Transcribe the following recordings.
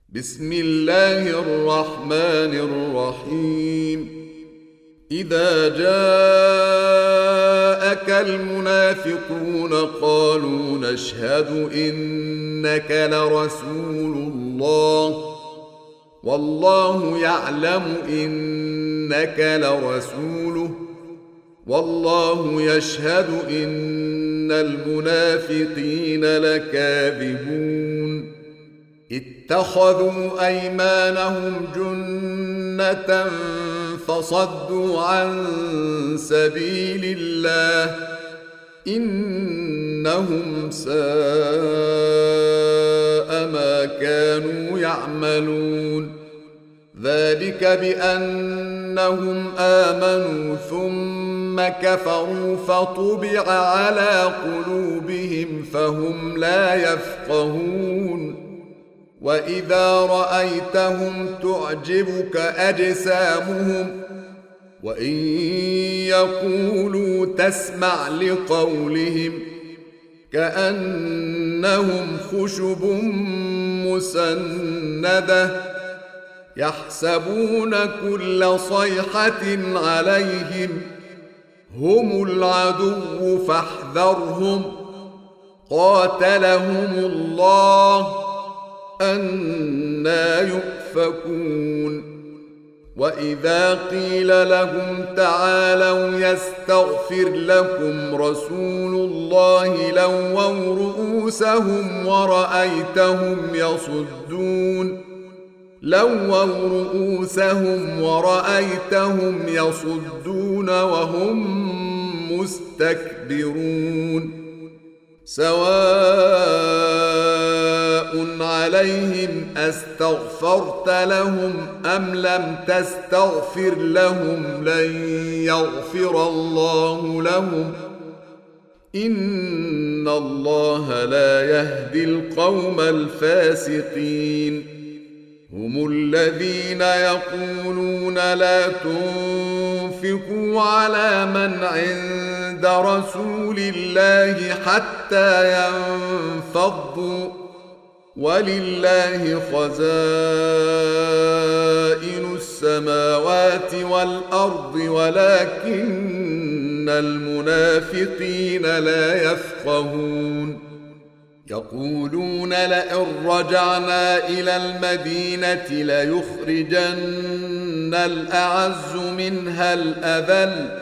بسم الله الرحمن الرحيم. إذا جاءك المنافقون قالوا نشهد إنك لرسول الله والله يعلم إنك لرسوله والله يشهد إن المنافقين لكاذبون. اتخذوا أيمانهم جنة فصدوا عن سبيل الله إنهم ساء ما كانوا يعملون. ذلك بأنهم آمنوا ثم كفروا فطبع على قلوبهم فهم لا يفقهون. وإذا رأيتهم تعجبك أجسامهم وإن يقولوا تسمع لقولهم كأنهم خشب مسندة يحسبون كل صيحة عليهم هم العدو فاحذرهم قاتلهم الله أنى يؤفكون. وإذا قيل لهم تعالوا يستغفر لكم رسول الله لووا رؤوسهم ورأيتهم يصدون وهم مستكبرون. سواء عليهم أستغفرت لهم أم لم تستغفر لهم لن يغفر الله لهم إن الله لا يهدي القوم الفاسقين. هم الذين يقولون لا تنفقوا على من عند رسول الله حتى ينفضوا ولله خزائن السماوات والأرض ولكن المنافقين لا يفقهون. يقولون لئن رجعنا إلى المدينة ليخرجن الأعز منها الأذل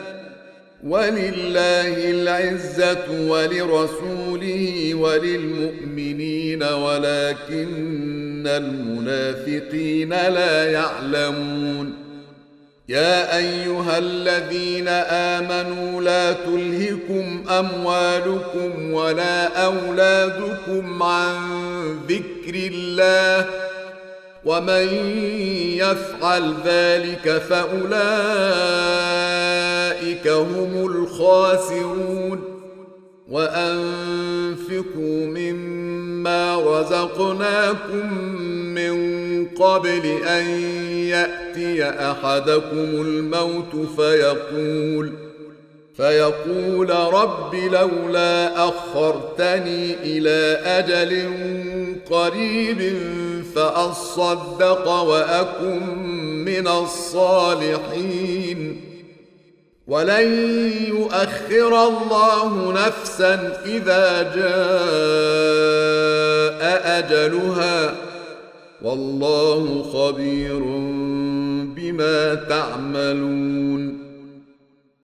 ولله العزة ولرسوله وللمؤمنين ولكن المنافقين لا يعلمون. يا أيها الذين آمنوا لا تلهكم أموالكم ولا أولادكم عن ذكر الله ومن يفعل ذلك فأولئك هم الخاسرون. وأنفقوا مما رزقناكم من قبل أن يأتي أحدكم الموت فيقول رب لولا أخرتني إلى أجل قريب فأصدق وأكن من الصالحين. ولن يؤخر الله نفسا إذا جاء أجلها والله خبير بما تعملون.